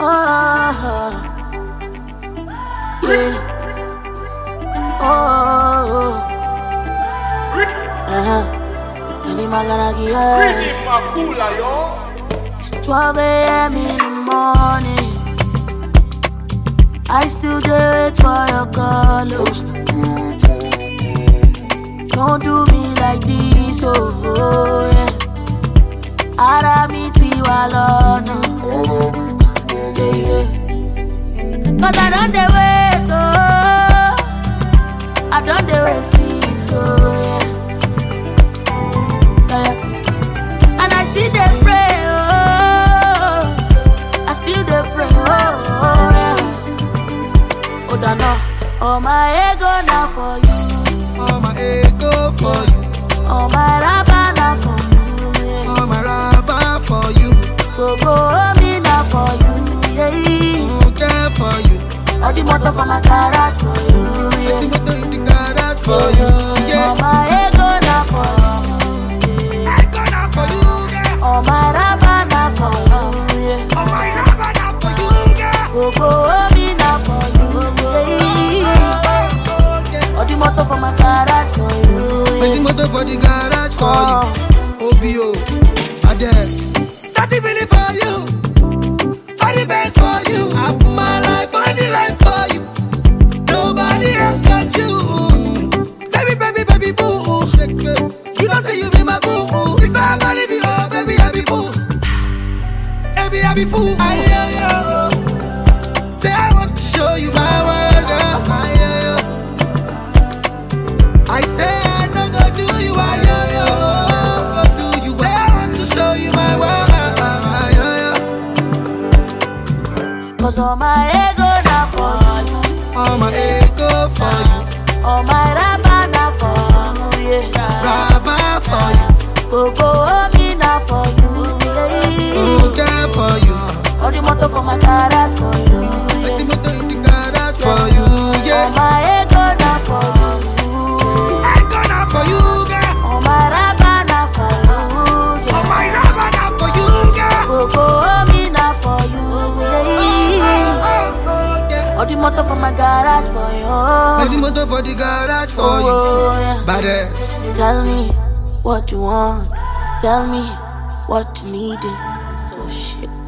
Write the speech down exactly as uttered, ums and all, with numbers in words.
Oh, yeah. Oh, uh-huh. Any magaragi, it's twelve a m in the morning. I still do it for your call. Don't do me like this, oh yeah. Aramiti walona, yeah yeah. Cause I don't dey wait, oh, I don't dey wait, see, so yeah. yeah. And I still dey pray, oh, I still dey pray, oh, oh yeah. Oh, don't know, oh my ego now for you. All my ego for you. All my raba na for you, yeah. All my raba for you. Go go me na for you, yeah. Okay for you. All the motor for my garage for you, yeah. All the motor in the garage for you, yeah. All my ego na for you. Ego na for you, yeah. All my raba na for you, yeah. All my raba na for you, yeah. Go go me na for you, yeah. All the motor for my garage for you, yeah. All the motor for the garage for oh. you. O B O, Ades. thirty million for you. All the best for you. I put my life on the line for you. Nobody else got you. Baby, baby, baby, boo. You don't say you be my boo. If I ever leave you, oh, baby, I be fool. Baby, I be fool. I hear you. Say I want to show you my world, girl. I hear you. I say I no go do you, I hear you. Go do you. Say I want to show you my world, I hear you. Cause all my ego na for you. All my ego for you. All my raba na for you, yeah. Raba for you. Go go me na for you, yeah. Okay for you. All the motor for my garage for you, yeah. All the motor in the garage for you, yeah. All my ego na for you. Ego na for you, girl. All my raba na for you, yeah. All my raba na for you, girl. Go go me na for you, yeah. Oh, oh, oh, yeah. All the motor for my garage for you. All the motor for the garage for oh, you. Yeah. Badass. Tell me what you want. Tell me what you needed. Oh shit.